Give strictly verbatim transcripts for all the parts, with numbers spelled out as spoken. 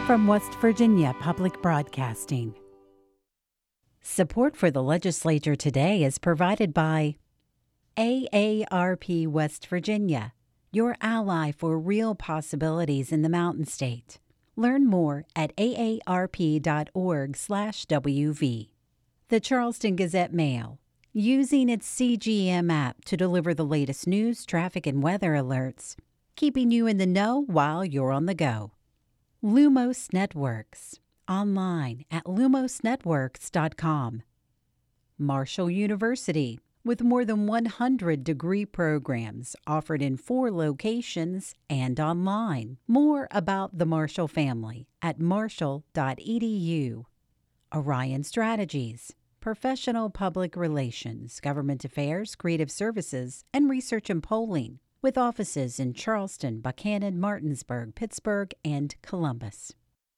from West Virginia Public Broadcasting. Support for the legislature today is provided by A A R P West Virginia, your ally for real possibilities in the Mountain State. Learn more at aarp.org slash WV. The Charleston Gazette-Mail, using its C G M app to deliver the latest news, traffic, and weather alerts, keeping you in the know while you're on the go. Lumos Networks, online at lumos networks dot com. Marshall University, with more than one hundred degree programs offered in four locations and online. More about the Marshall family at marshall dot e d u. Orion Strategies, professional public relations, government affairs, creative services, and research and polling, with offices in Charleston, Buchanan, Martinsburg, Pittsburgh, and Columbus.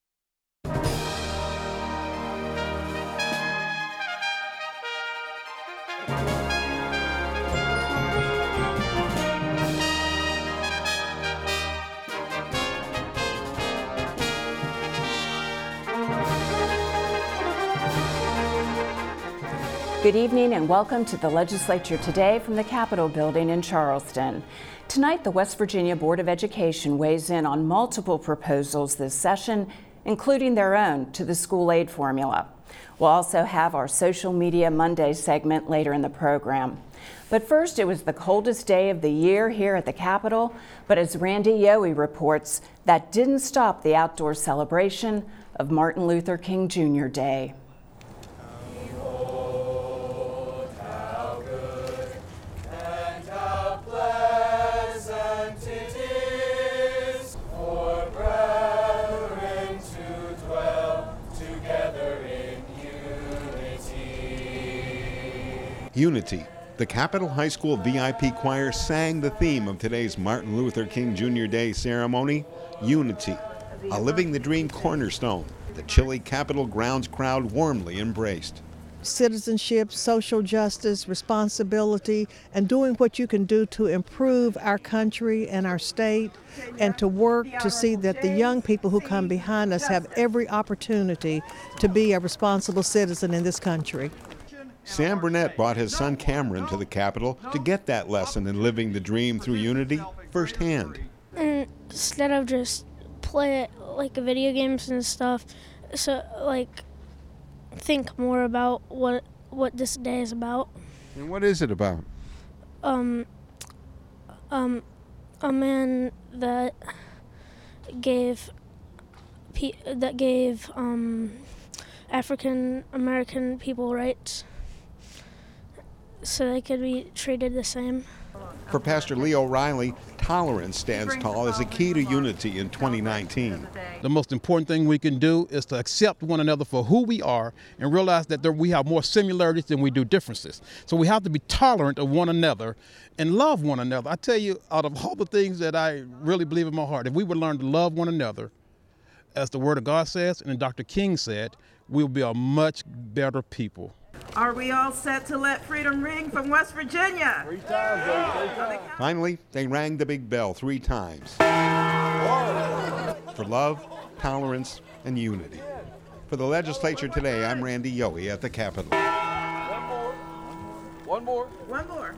Good evening and welcome to the Legislature Today from the Capitol Building in Charleston. Tonight, the West Virginia Board of Education weighs in on multiple proposals this session, including their own to the school aid formula. We'll also have our Social Media Monday segment later in the program. But first, it was the coldest day of the year here at the Capitol, but as Randy Yohe reports, that didn't stop the outdoor celebration of Martin Luther King Junior Day. Unity. The Capitol High School V I P Choir sang the theme of today's Martin Luther King Junior Day ceremony, Unity, a Living the Dream cornerstone the chilly Capitol grounds crowd warmly embraced. Citizenship, social justice, responsibility, and doing what you can do to improve our country and our state, and to work to see that the young people who come behind us have every opportunity to be a responsible citizen in this country. Sam Burnett brought his son Cameron to the Capitol to get that lesson in living the dream through unity firsthand. And instead of just play it like video games and stuff, so like think more about what what this day is about. And what is it about? Um, um, a man that gave pe- that gave um, African American people rights, so they could be treated the same. For Pastor Lee O'Reilly, tolerance stands tall as a key to unity in twenty nineteen. The most important thing we can do is to accept one another for who we are and realize that there, we have more similarities than we do differences. So we have to be tolerant of one another and love one another. I tell you, out of all the things that I really believe in my heart, if we would learn to love one another, as the Word of God says and Doctor King said, we'll be a much better people. Are we all set to let freedom ring from West Virginia? Three times, baby, three times. Finally, they rang the big bell three times. For love, tolerance, and unity. For the legislature today, I'm Randy Yohe at the Capitol. One more. One more. One more.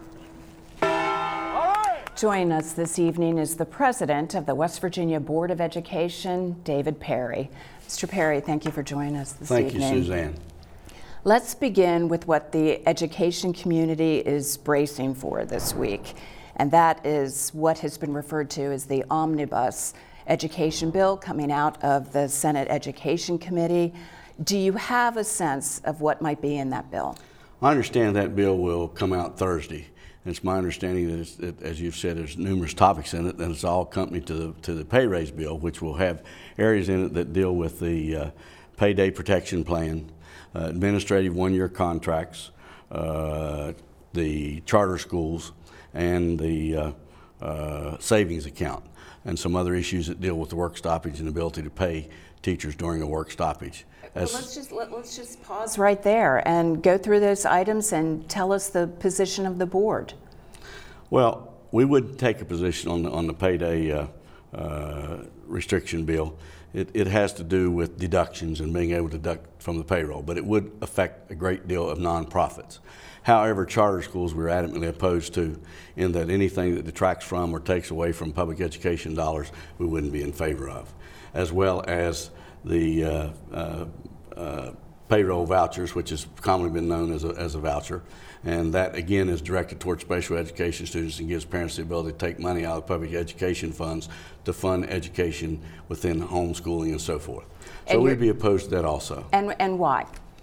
Joining us this evening is the president of the West Virginia Board of Education, David Perry. Mister Perry, thank you for joining us this thank evening. Thank you, Suzanne. Let's begin with what the education community is bracing for this week, and that is what has been referred to as the omnibus education bill coming out of the Senate Education Committee. Do you have a sense of what might be in that bill? I understand that bill will come out Thursday. It's my understanding that, it's, that, as you've said, there's numerous topics in it, and it's all accompanied to the, to the pay raise bill, which will have areas in it that deal with the uh, payday protection plan, uh, administrative one-year contracts, uh, the charter schools, and the uh, uh, savings account, and some other issues that deal with the work stoppage and ability to pay teachers during a work stoppage. Well, let's just let, let's just pause right there and go through those items and tell us the position of the board. Well, we would take a position on the, on the payday uh, uh, restriction bill. It, it has to do with deductions and being able to deduct from the payroll, but it would affect a great deal of nonprofits. However, charter schools we're adamantly opposed to, in that anything that detracts from or takes away from public education dollars, we wouldn't be in favor of, as well as the uh, uh, uh, payroll vouchers, which has commonly been known as a, as a voucher. And that, again, is directed towards special education students and gives parents the ability to take money out of public education funds to fund education within homeschooling and so forth. So and we'd be opposed to that also. And, and why?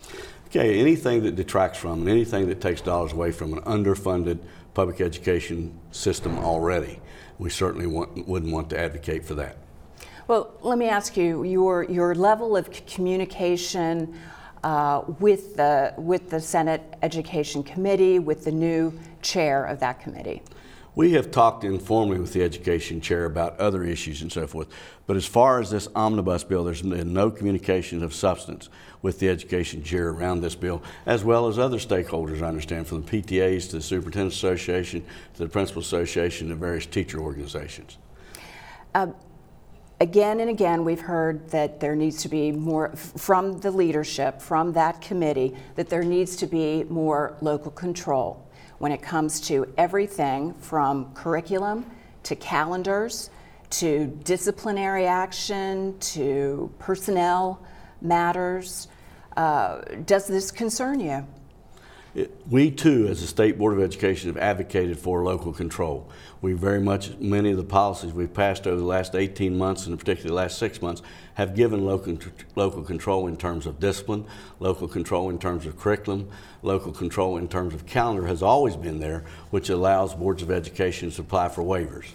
Okay, anything that detracts from and anything that takes dollars away from an underfunded public education system already, we certainly want, wouldn't want to advocate for that. Well, let me ask you, your, your level of communication Uh, with the with the Senate Education Committee, with the new chair of that committee? We have talked informally with the education chair about other issues and so forth, but as far as this omnibus bill, there's been no communication of substance with the education chair around this bill, as well as other stakeholders, I understand, from the P T As to the Superintendent's Association to the Principal Association to various teacher organizations. Uh, Again and again, we've heard that there needs to be more, from the leadership, from that committee, that there needs to be more local control when it comes to everything from curriculum to calendars to disciplinary action to personnel matters. Uh, does this concern you? It, we too, as the State Board of Education, have advocated for local control. We very much, many of the policies we've passed over the last eighteen months, and particularly the last six months, have given local, local control in terms of discipline, local control in terms of curriculum, local control in terms of calendar has always been there, which allows boards of education to apply for waivers.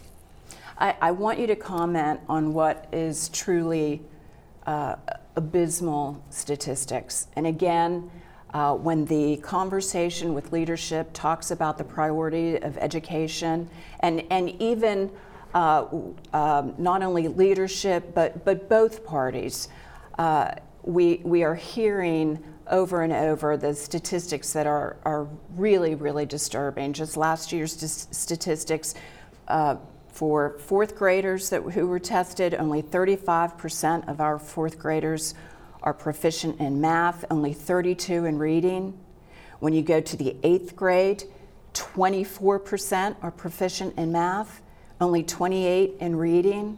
I, I want you to comment on what is truly uh, abysmal statistics. And again, Uh, when the conversation with leadership talks about the priority of education, and, and even uh, um, not only leadership, but, but both parties, uh, we, we are hearing over and over the statistics that are, are really, really disturbing. Just last year's statistics uh, for fourth graders that, who were tested, only thirty-five percent of our fourth graders are proficient in math, only thirty-two in reading. When you go to the eighth grade, twenty-four percent are proficient in math, only twenty-eight in reading.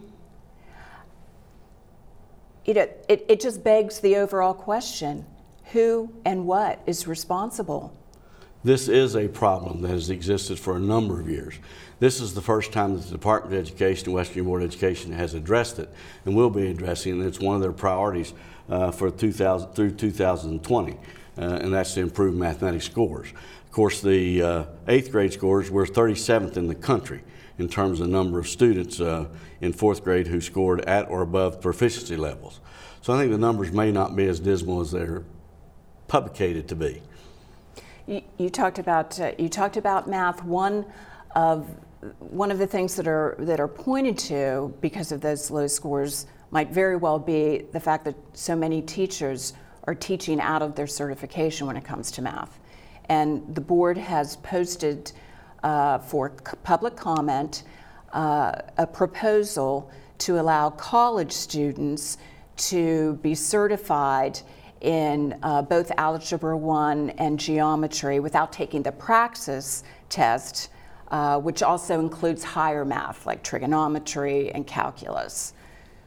It, it, it just begs the overall question, who and what is responsible? This is a problem that has existed for a number of years. This is the first time that the Department of Education and West Virginia Board of Education has addressed it and will be addressing it. It's one of their priorities uh, for two thousand through two thousand twenty, uh, and that's to improve mathematics scores. Of course, the uh, eighth grade scores were thirty-seventh in the country in terms of the number of students uh, in fourth grade who scored at or above proficiency levels. So I think the numbers may not be as dismal as they're publicated to be. You, you talked about uh, you talked about math. One of one of the things that are that are pointed to because of those low scores might very well be the fact that so many teachers are teaching out of their certification when it comes to math, and the board has posted uh, for c- public comment uh, a proposal to allow college students to be certified in uh, both Algebra one and Geometry without taking the Praxis test, uh, which also includes higher math like trigonometry and calculus.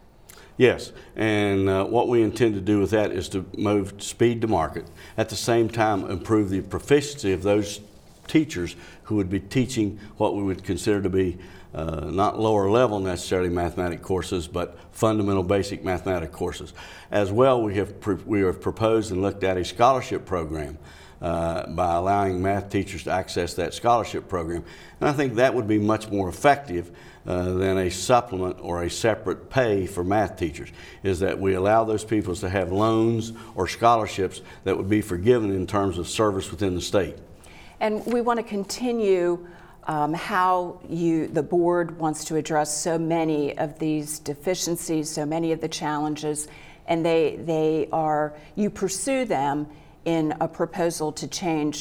Yes, and uh, what we intend to do with that is to move speed to market. At the same time, improve the proficiency of those teachers who would be teaching what we would consider to be Uh, not lower level necessarily mathematic courses, but fundamental basic mathematic courses. As well, we have pr- we have proposed and looked at a scholarship program uh, by allowing math teachers to access that scholarship program. And I think that would be much more effective uh, than a supplement or a separate pay for math teachers, is that we allow those people to have loans or scholarships that would be forgiven in terms of service within the state. And we want to continue Um, how you, the board wants to address so many of these deficiencies, so many of the challenges, and they they are, you pursue them in a proposal to change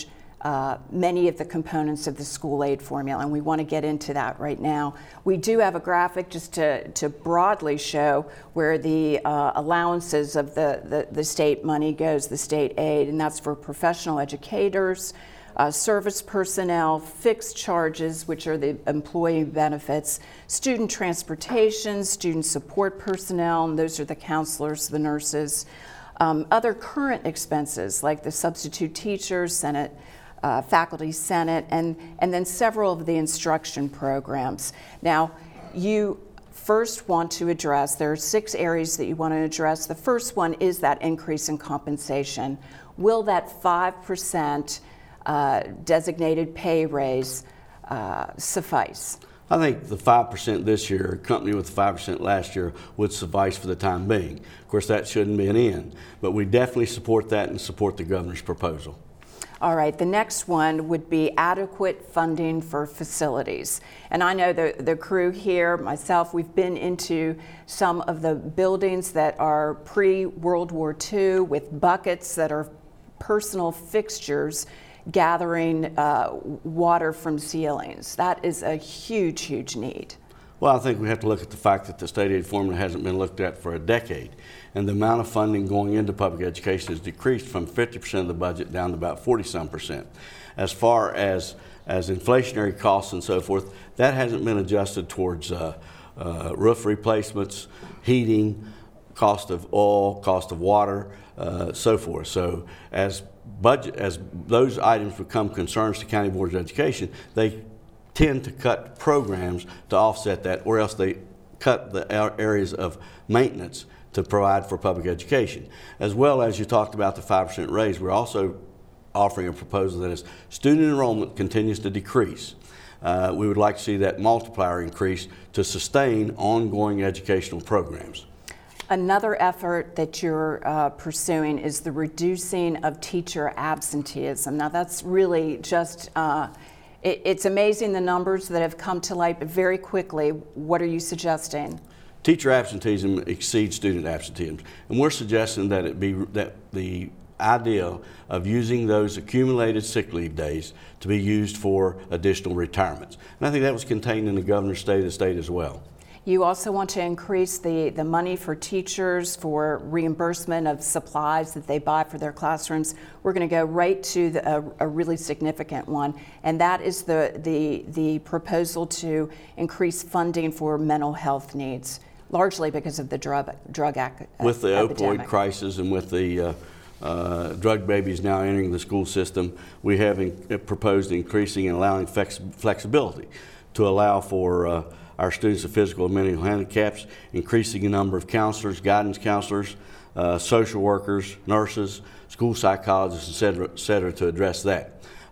uh, many of the components of the school aid formula, and we want to get into that right now. We do have a graphic just to, to broadly show where the uh, allowances of the, the, the state money goes, the state aid, and that's for professional educators, Uh, service personnel, fixed charges, which are the employee benefits, student transportation, student support personnel, and those are the counselors, the nurses, um, other current expenses like the substitute teachers, Senate, uh, faculty senate, and, and then several of the instruction programs. Now, you first want to address, there are six areas that you want to address. The first one is that increase in compensation. Will that five percent Uh, designated pay raise uh, suffice? I think the five percent this year, accompanied with the five percent last year, would suffice for the time being. Of course, that shouldn't be an end, but we definitely support that and support the governor's proposal. All right, the next one would be adequate funding for facilities. And I know the, the crew here, myself, we've been into some of the buildings that are pre-World War Two with buckets that are personal fixtures gathering uh, water from ceilings. That is a huge, huge need. Well, I think we have to look at the fact that the state aid formula hasn't been looked at for a decade, and the amount of funding going into public education has decreased from fifty percent of the budget down to about forty some percent. As far as, as inflationary costs and so forth, that hasn't been adjusted towards uh, uh, roof replacements, heating, cost of oil, cost of water, uh, so forth. So as budget, as those items become concerns to county boards of education, they tend to cut programs to offset that, or else they cut the areas of maintenance to provide for public education. As well as you talked about the five percent raise, we're also offering a proposal that as student enrollment continues to decrease, uh, we would like to see that multiplier increase to sustain ongoing educational programs. Another effort that you're uh, pursuing is the reducing of teacher absenteeism. Now that's really just, uh, it, it's amazing the numbers that have come to light, but very quickly, what are you suggesting? Teacher absenteeism exceeds student absenteeism, and we're suggesting that it be that the idea of using those accumulated sick leave days to be used for additional retirements. And I think that was contained in the governor's state of the state as well. You also want to increase the, the money for teachers for reimbursement of supplies that they buy for their classrooms. We're going to go right to the, a, a really significant one, and that is the, the, the proposal to increase funding for mental health needs, largely because of the drug, drug ac- with the epidemic. opioid crisis and with the uh, uh, drug babies now entering the school system, we have in, uh, proposed increasing and allowing flex- flexibility to allow for uh, our students with physical and mental handicaps, increasing the number of counselors, guidance counselors, uh, social workers, nurses, school psychologists, et cetera, et cetera, to address that.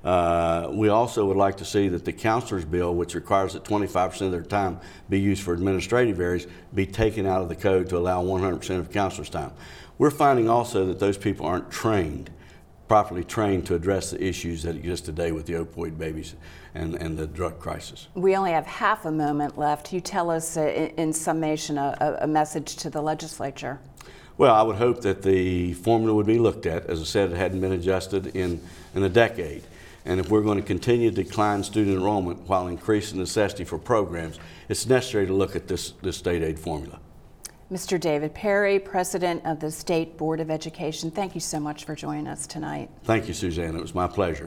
Uh, we also would like to see that the counselors bill, which requires that twenty-five percent of their time be used for administrative areas, be taken out of the code to allow one hundred percent of counselors' time. We're finding also that those people aren't trained, properly trained to address the issues that exist today with the opioid babies and, and the drug crisis. We only have half a moment left. You tell us uh, in, in summation a, a message to the legislature. Well, I would hope that the formula would be looked at. As I said, it hadn't been adjusted in, in a decade. And if we're going to continue to decline student enrollment while increasing necessity for programs, it's necessary to look at this, this state aid formula. Mister David Perry, President of the State Board of Education, thank you so much for joining us tonight. Thank you, Suzanne. It was my pleasure.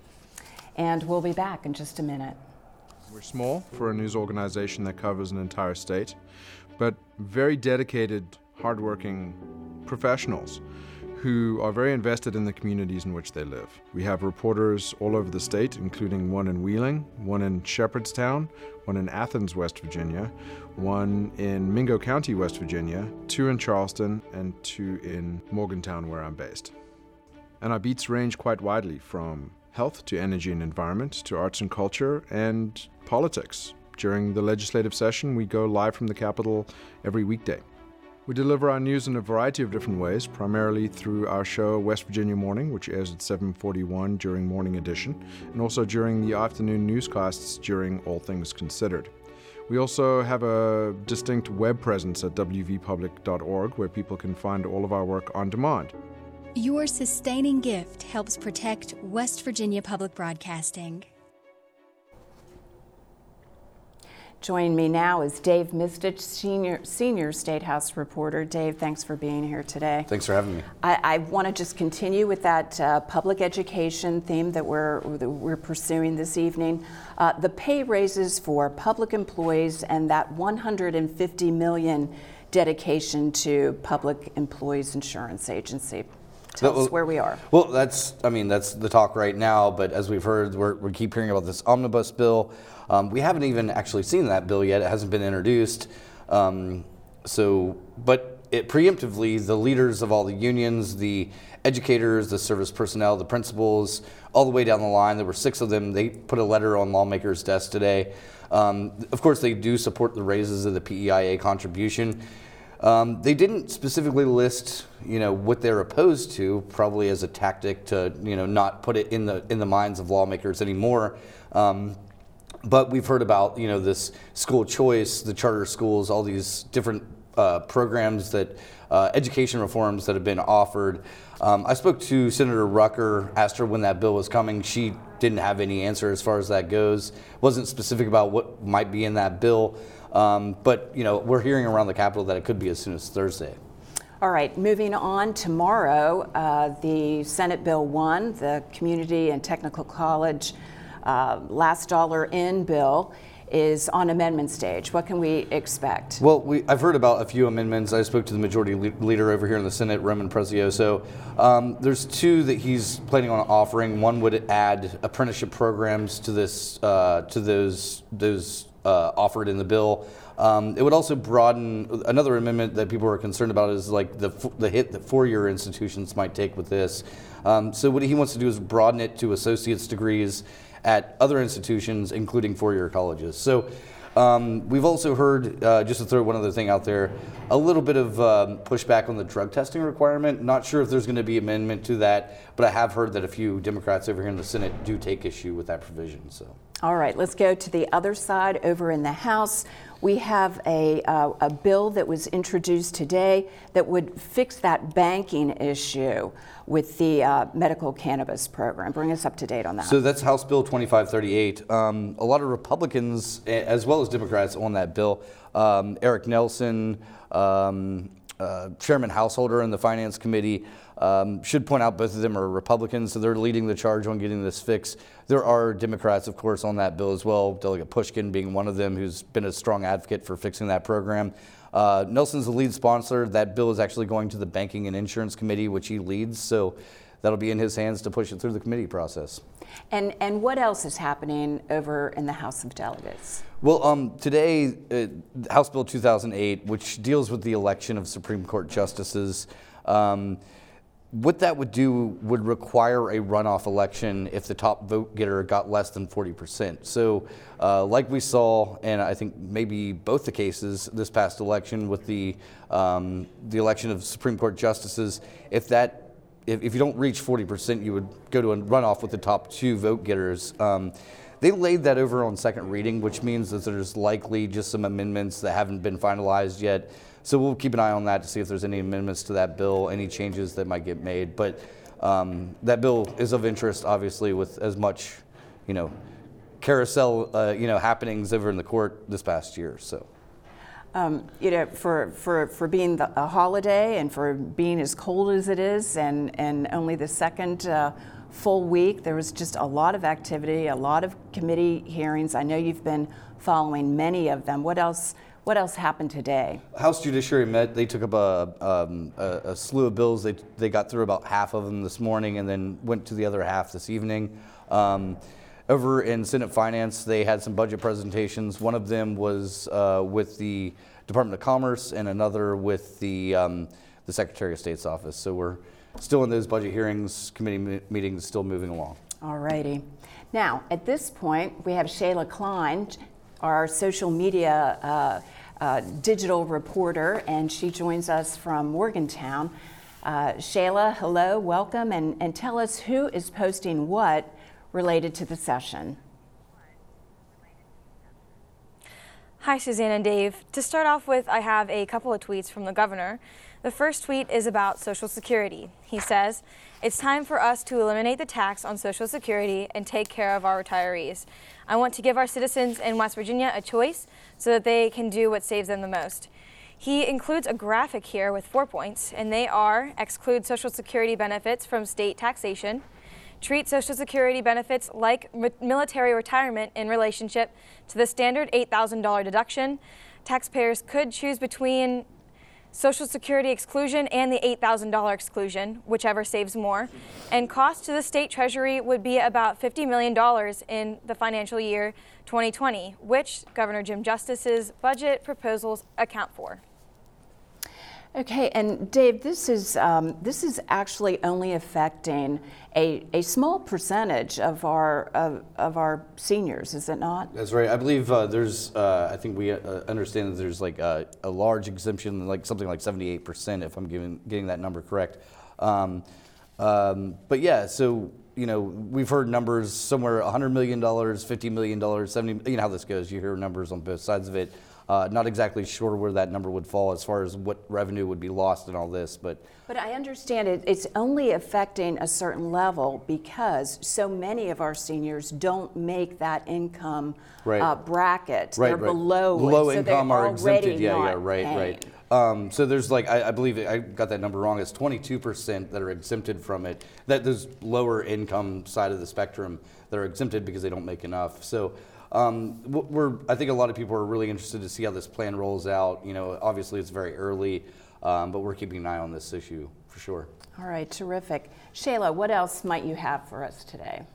And we'll be back in just a minute. We're small for a news organization that covers an entire state, but very dedicated, hardworking professionals who are very invested in the communities in which they live. We have reporters all over the state, including one in Wheeling, one in Shepherdstown, one in Athens, West Virginia, one in Mingo County, West Virginia, two in Charleston, and two in Morgantown, where I'm based. And our beats range quite widely, from health to energy and environment to arts and culture and politics. During the legislative session, we go live from the Capitol every weekday. We deliver our news in a variety of different ways, primarily through our show West Virginia Morning, which airs at seven forty-one during Morning Edition, and also during the afternoon newscasts during All Things Considered. We also have a distinct web presence at w v public dot org where people can find all of our work on demand. Your sustaining gift helps protect West Virginia Public Broadcasting. Joining me now is Dave Mistich, senior senior State House reporter. Dave, thanks for being here today. Thanks for having me. I, I want to just continue with that uh, public education theme that we're that we're pursuing this evening. Uh, the pay raises for public employees and that one hundred fifty million dollars dedication to Public Employees Insurance Agency. Tell well, us where we are. Well, that's I mean that's the talk right now. But as we've heard, we're, we keep hearing about this omnibus bill. Um, we haven't even actually seen that bill yet. It hasn't been introduced. Um, so, but it preemptively, the leaders of all the unions, the educators, the service personnel, the principals, all the way down the line, there were six of them. They put a letter on lawmakers' desks today. Um, of course, they do support the raises of the P E I A contribution. Um, they didn't specifically list, you know, what they're opposed to, probably as a tactic to, you know, not put it in the in the minds of lawmakers anymore. Um, But we've heard about, you know, this school choice, the charter schools, all these different uh, programs that, uh, education reforms that have been offered. Um, I spoke to Senator Rucker, asked her when that bill was coming. She didn't have any answer as far as that goes. Wasn't specific about what might be in that bill. Um, but, you know, we're hearing around the Capitol that it could be as soon as Thursday. All right, moving on, tomorrow, uh, the Senate Bill one, the Community and Technical College Uh, last dollar in bill is on amendment stage. What can we expect? Well, we, I've heard about a few amendments. I spoke to the majority le- leader over here in the Senate, Roman Prezioso. Um, there's two that he's planning on offering. One would add apprenticeship programs to this, uh, to those those uh, offered in the bill. Um, it would also broaden. Another amendment that people are concerned about is like the the hit that four-year institutions might take with this. Um, so what he wants to do is broaden it to associate's degrees at other institutions, including four-year colleges. So um, we've also heard, uh, just to throw one other thing out there, a little bit of um, pushback on the drug testing requirement. Not sure if there's going to be amendment to that, but I have heard that a few Democrats over here in the Senate do take issue with that provision. So. All right, let's go to the other side over in the House. We have a, uh, a bill that was introduced today that would fix that banking issue with the uh, medical cannabis program. Bring us up to date on that. So that's House Bill twenty-five thirty-eight. Um, a lot of Republicans, as well as Democrats, on that bill. Um, Eric Nelson, um, uh, Chairman Householder in the Finance Committee, um, should point out both of them are Republicans, so they're leading the charge on getting this fixed. There are Democrats, of course, on that bill as well, Delegate Pushkin being one of them, who's been a strong advocate for fixing that program. Uh, Nelson's the lead sponsor. That bill is actually going to the Banking and Insurance Committee, which he leads, so that'll be in his hands to push it through the committee process. And and what else is happening over in the House of Delegates? Well, um, today, uh, House Bill two thousand eight, which deals with the election of Supreme Court justices, um, what that would do would require a runoff election if the top vote getter got less than forty percent. So uh, like we saw, and I think maybe both the cases this past election with the um, the election of Supreme Court justices, if that if, if you don't reach forty percent, you would go to a runoff with the top two vote getters. Um, They laid that over on second reading, which means that there's likely just some amendments that haven't been finalized yet. So we'll keep an eye on that to see if there's any amendments to that bill, any changes that might get made. But um, that bill is of interest, obviously, with as much, you know, carousel, uh, you know, happenings over in the court this past year. So. Um, you know, for, for, for being the, a holiday and for being as cold as it is, and, and only the second uh, full week, there was just a lot of activity, a lot of committee hearings. I know you've been following many of them. What else? What else happened today? House Judiciary met. They took up a, um, a, a slew of bills. They they got through about half of them this morning, and then went to the other half this evening. Um, Over in Senate Finance, they had some budget presentations. One of them was uh, with the Department of Commerce, and another with the um, the Secretary of State's office. So we're still in those budget hearings, committee me- meetings, still moving along. All righty. Now, at this point, we have Shayla Klein, our social media uh, uh, digital reporter, and she joins us from Morgantown. Uh, Shayla, hello, welcome, and, and tell us who is posting what related to the session. Hi, Suzanne and Dave. To start off with, I have a couple of tweets from the governor. The first tweet is about Social Security. He says, "It's time for us to eliminate the tax on Social Security and take care of our retirees. I want to give our citizens in West Virginia a choice so that they can do what saves them the most." He includes a graphic here with four points, and they are: exclude Social Security benefits from state taxation, treat Social Security benefits like military retirement in relationship to the standard eight thousand dollars deduction. Taxpayers could choose between Social Security exclusion and the eight thousand dollars exclusion, whichever saves more. And cost to the state treasury would be about fifty million dollars in the financial year twenty twenty, which Governor Jim Justice's budget proposals account for. Okay, and Dave, this is um, this is actually only affecting a, a small percentage of our of, of our seniors, is it not? That's right. I believe uh, there's. Uh, I think we uh, understand that there's like a, a large exemption, like something like seventy-eight percent, if I'm giving, getting that number correct. Um, um, but yeah, so you know we've heard numbers somewhere one hundred million dollars, fifty million dollars, seventy. You know how this goes. You hear numbers on both sides of it. Uh, not exactly sure where that number would fall as far as what revenue would be lost in all this, but but I understand it. It's only affecting a certain level because so many of our seniors don't make that income right. uh, bracket. Right, they're right. below low it, so income they're are exempted. Yeah, not yeah, right, paying. right. Um, so there's like I, I believe I got that number wrong. It's twenty-two percent that are exempted from it. That there's lower income side of the spectrum that are exempted because they don't make enough. So. Um, we're, I think a lot of people are really interested to see how this plan rolls out. You know, obviously it's very early, um, but we're keeping an eye on this issue for sure. All right, terrific. Shayla, what else might you have for us today?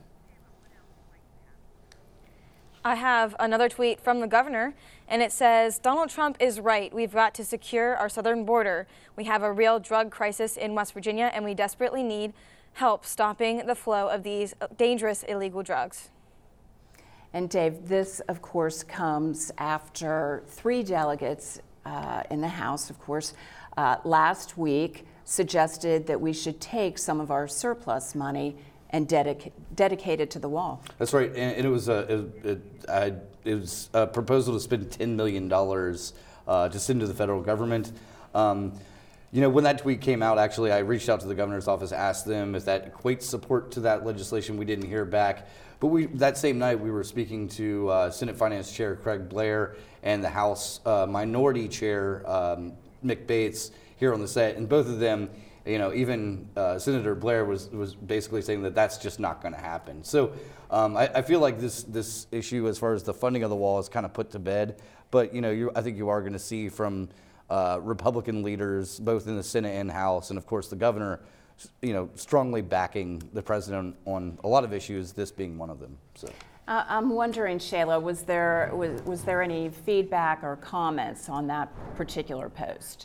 I have another tweet from the governor, and it says, "Donald Trump is right. We've got to secure our southern border. We have a real drug crisis in West Virginia, and we desperately need help stopping the flow of these dangerous illegal drugs." And Dave, this, of course, comes after three delegates uh, in the House, of course, uh, last week suggested that we should take some of our surplus money and dedica- dedicate it to the wall. That's right, and, and it was a it, it, I, it was a proposal to spend ten million dollars uh, to send to the federal government. Um, You know, when that tweet came out, actually, I reached out to the governor's office, asked them if that equates support to that legislation. We didn't hear back. But we, that same night, we were speaking to uh, Senate Finance Chair Craig Blair and the House uh, Minority Chair um, Mick Bates here on the set. And both of them, you know, even uh, Senator Blair was, was basically saying that that's just not going to happen. So um, I, I feel like this this issue, as far as the funding of the wall, is kind of put to bed. But, you know, you, I think you are going to see from Uh, Republican leaders, both in the Senate and House, and of course the governor, you know, strongly backing the president on a lot of issues, this being one of them. So, uh, I'm wondering, Shayla, was there was, was there any feedback or comments on that particular post?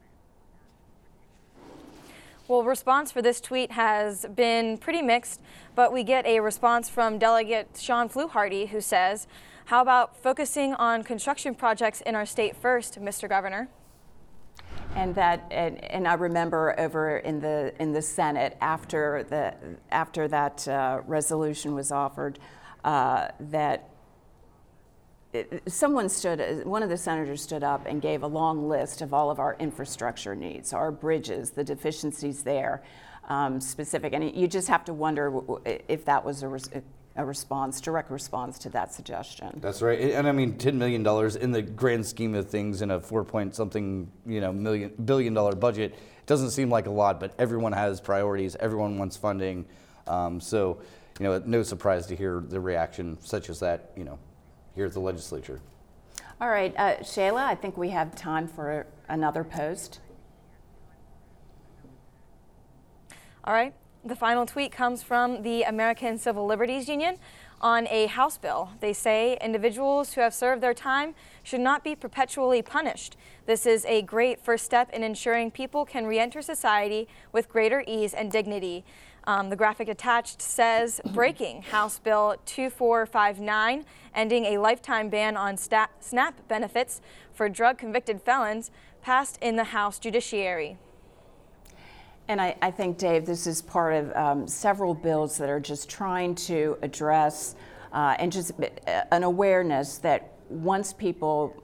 Well, response for this tweet has been pretty mixed, but we get a response from Delegate Sean Fluharty, who says, "How about focusing on construction projects in our state first, Mister Governor?" And that, and, and I remember over in the in the Senate after the after that uh, resolution was offered, uh, that it, someone stood, one of the senators stood up and gave a long list of all of our infrastructure needs, our bridges, the deficiencies there, um, specific, and you just have to wonder if that was a. Res- a response, direct response to that suggestion. That's right, and I mean, ten million dollars in the grand scheme of things in a four point something, you know, million billion dollar budget, it doesn't seem like a lot, but everyone has priorities, everyone wants funding, um, so, you know, no surprise to hear the reaction such as that, you know, here at the legislature. All right, uh, Shayla, I think we have time for another post. All right. The final tweet comes from the American Civil Liberties Union on a House bill. They say individuals who have served their time should not be perpetually punished. This is a great first step in ensuring people can re-enter society with greater ease and dignity. Um, the graphic attached says, breaking House Bill two four five nine, ending a lifetime ban on sta- SNAP benefits for drug-convicted felons, passed in the House Judiciary. And I, I think, Dave, this is part of um, several bills that are just trying to address uh, and just an awareness that once people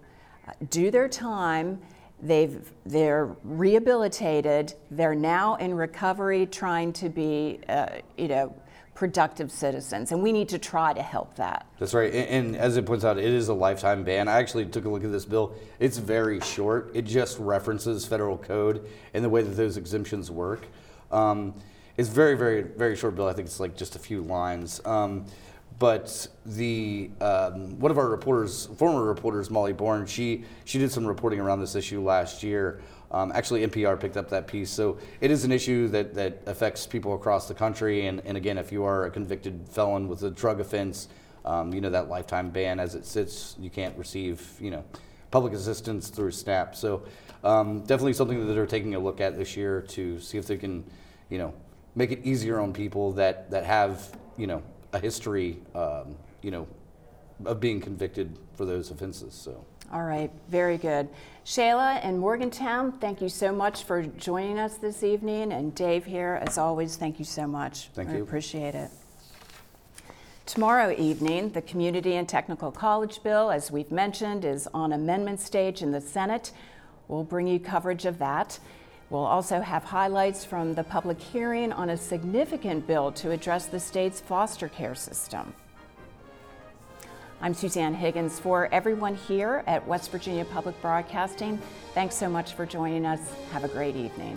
uh, do their time. They've, they're rehabilitated. They're now in recovery, trying to be, uh, you know, productive citizens, and we need to try to help that. That's right, and, and as it points out, it is a lifetime ban. I actually took a look at this bill. It's very short. It just references federal code and the way that those exemptions work. Um, it's very, very, very short bill. I think it's like just a few lines. Um, but the um, one of our reporters, former reporters, Molly Bourne, she she did some reporting around this issue last year. Um, actually, N P R picked up that piece. So it is an issue that, that affects people across the country. And, and again, if you are a convicted felon with a drug offense, um, you know, that lifetime ban as it sits, you can't receive, you know, public assistance through SNAP. So um, definitely something that they're taking a look at this year to see if they can, you know, make it easier on people that, that have, you know, a history, um, you know, of being convicted for those offenses. So. All right, very good. Shayla and Morgantown, thank you so much for joining us this evening. And Dave here, as always, thank you so much. Thank I you. appreciate it. Tomorrow evening, the Community and Technical College Bill, as we've mentioned, is on amendment stage in the Senate. We'll bring you coverage of that. We'll also have highlights from the public hearing on a significant bill to address the state's foster care system. I'm Suzanne Higgins. For everyone here at West Virginia Public Broadcasting, thanks so much for joining us. Have a great evening.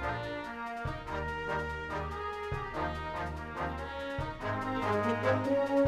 Thank you.